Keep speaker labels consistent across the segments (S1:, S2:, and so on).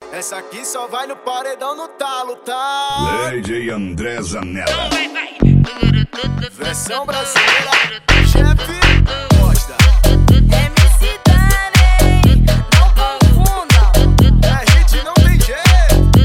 S1: Essa aqui só vai no paredão no talo, tá?
S2: DJ André Zanella.
S1: Versão brasileira, chefe Costa.
S3: MC Dani, não confundam.
S1: É hit, não tem jeito.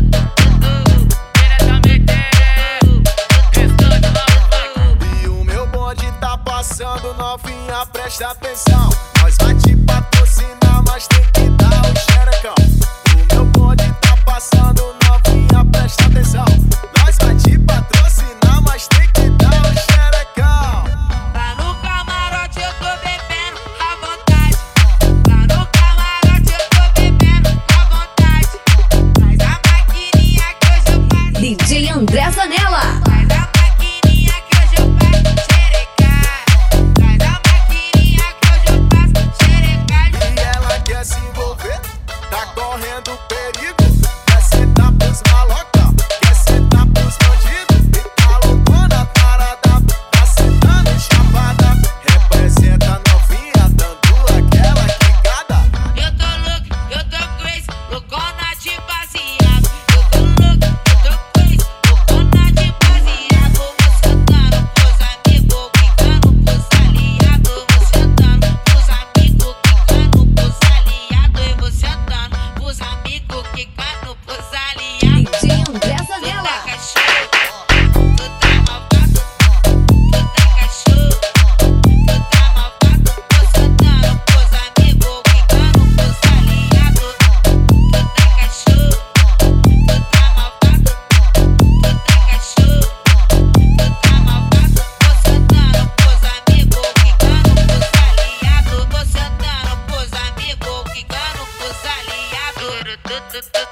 S1: E o meu bonde tá passando, novinha, presta atenção. Nós vai te patrocinar, mas tem que dar o xerecão. O meu bonde tá passando, novinha, presta atenção. Nós vai te patrocinar, mas tem que dar o xerecão.
S3: Lá no camarote eu tô bebendo à vontade. Lá no camarote eu tô bebendo à vontade. Traz a maquininha que hoje eu faço.
S4: DJ André Zanella.
S3: Traz a maquininha que hoje eu faço xerecar. Traz a maquininha que hoje eu faço xerecar.
S1: E ela quer se envolver, tá correndo perigo. Quer sentar pros maloca, quer sentar pros bandidos. E tá loucona, parada, tá sentando chapada. Representa novinha, dando aquela quicada.
S3: Eu tô louco, eu tô crazy, loucona de baseado. Eu tô louco, eu tô crazy, loucona de baseado. Vou sentando pros amigos, quicando pros aliados. Vou sentando pros amigos, quicando pros aliados. Eu vou sentando pros amigos, quicando pros aliados.
S4: DJ André
S3: Tu
S4: Zanella.
S3: tá cachorro, tu tá malvado. Tu tá cachorro, tu tá malvado. Vou sentando pros amigos, quicando pros aliados. Tu tá cachorro, tu tá malvado. Tu tá cachorro, tu tá malvado. Vou sentando pros amigos, quicando pros aliados. Vou sentando pros amigos, quicando pros aliados.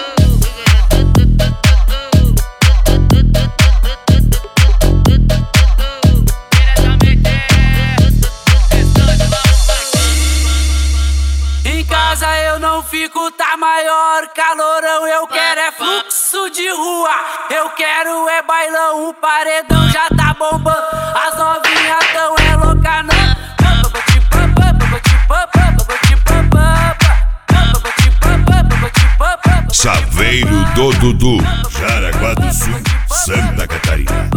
S5: Em casa eu não fico, tá maior calorão. Eu quero é fluxo de rua, eu quero é bailão. O paredão já tá bombando, as novinhas tão é louca não.
S2: Saveiro do Dudu, Jaraguá do Sul, Santa Catarina.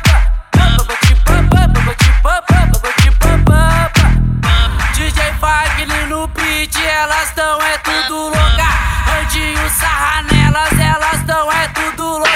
S5: DJ Wagner no beat, elas tão é tudo louca. Andinho sarra nelas, elas tão é tudo louca.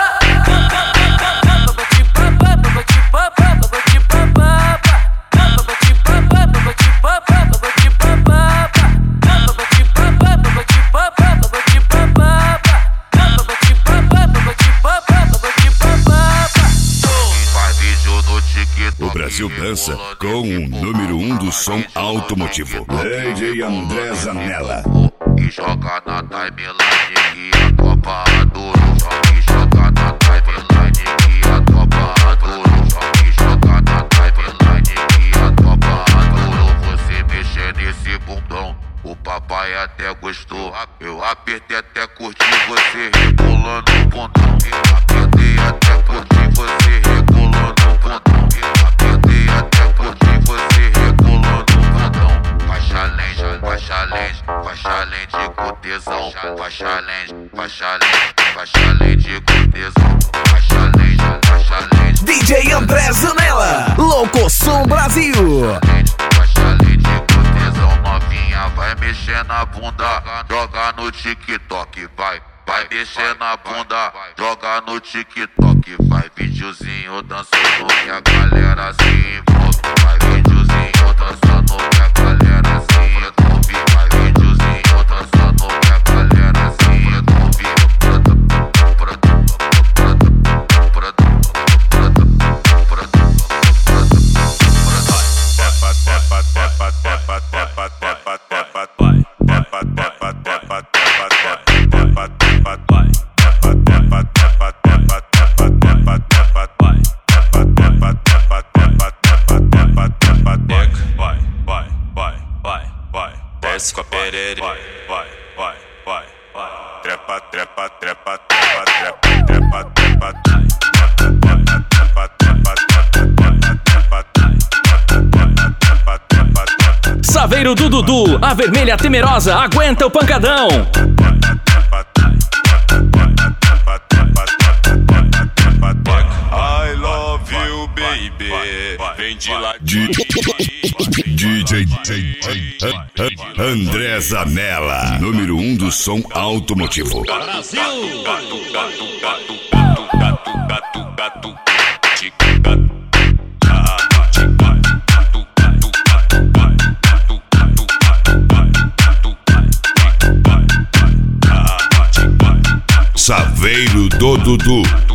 S2: O Brasil dança com o número 1 do som automotivo. DJ André Zanella.
S6: E joga na timeline que a Copa adoro. E joga na timeline que a Copa adoro. E joga na timeline que a Copa adoro. Você mexer nesse bundão, o papai até gostou. Eu apertei até curti você rebolando o bundão. Eu apertei até curti você rebolando o bundão. Eu apertei até curti você rebolando o bundão. Faixa lente, faixa lente, faixa lente com tesão. Faixa lente, faixa lente, faixa lente com tesão. Faixa lente, faixa lente.
S7: DJ André Zanella, Locoção Brasil.
S6: Faixa lente com tesão, novinha vai mexer na bunda, joga no TikTok, vai mexer na bunda, joga no TikTok, vai videozinho dançando que a galera se envolve, vai videozinho dançando que a galera se envolve, vai videozinho dançando que a galera se envolve.
S8: Desce com a perere, vai, trepa, trepa, trepa, trepa, trepa, trepa, trepa,
S7: Saveiro do Dudu, a vermelha temerosa, aguenta o pancadão.
S2: DJ André Zanella, número 1 do som automotivo. Saveiro do Dudu.